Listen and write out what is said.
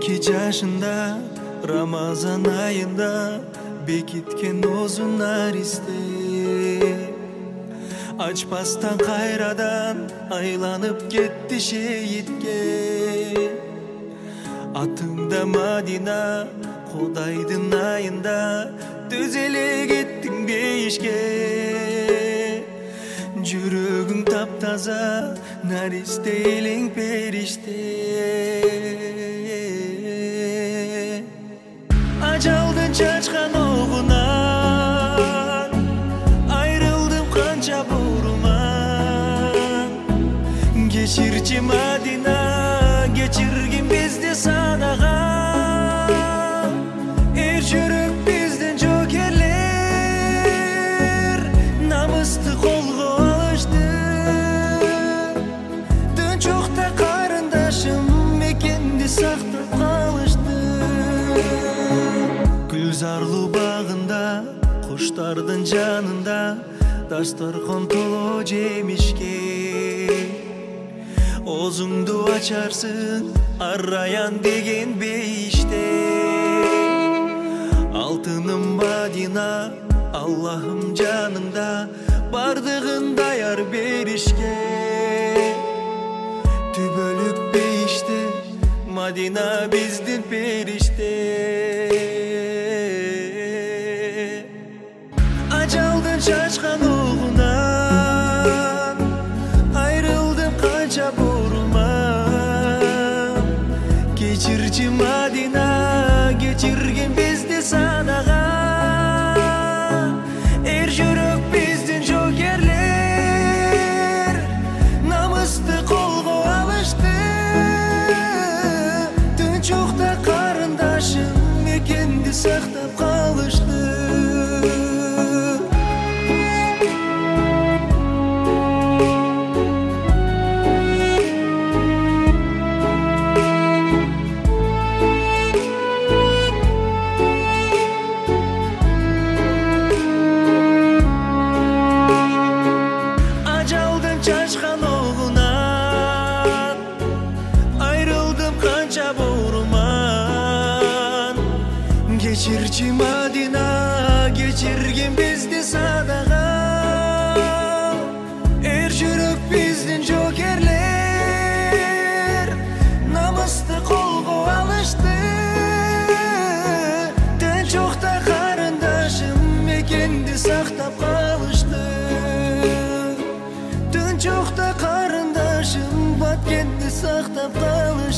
12 жашында Рамазан айында бекиткен озун наристе ачпастан кайрадан айланып кетти шейитке атыңда Мадина Кудайдын айында түзеле кеттиң бейишке жүрөгүң таптаза наристе элең периште ажалдын чачкан огунан айрылдым канча бурман кечирчи Мадина кечиргин бизди санага эр жүрөк биздин жокерлер намысты колго алышты тынчокта карындашым мекенди сактап калышты Гүлзарлуу багында куштардын жанында дасторкон толо жемишке Озуңду ачарсың араян деген бейиште Алтыным Мадина Аллахым жаныңда бардыгын даяр беришке Түбөлүк бейиште Мадина биздин периште Ажалдын чачкан огунан айрылдым канча бурман кечирчи Мадина кечиргин бизди санага эр жүрөк биздин жокерлер намысты колго алышты тынчокта карындашым мекенди сактап калышты чачкан огунан айрылдым канча бурман кечирчи Мадина кечиргин бизди санага эр жүрөк биздин жокерлер намысты колго алышты тынчокта карындашым мекенди сактап калышты Тынчокта карындашым баткенди сактап калышты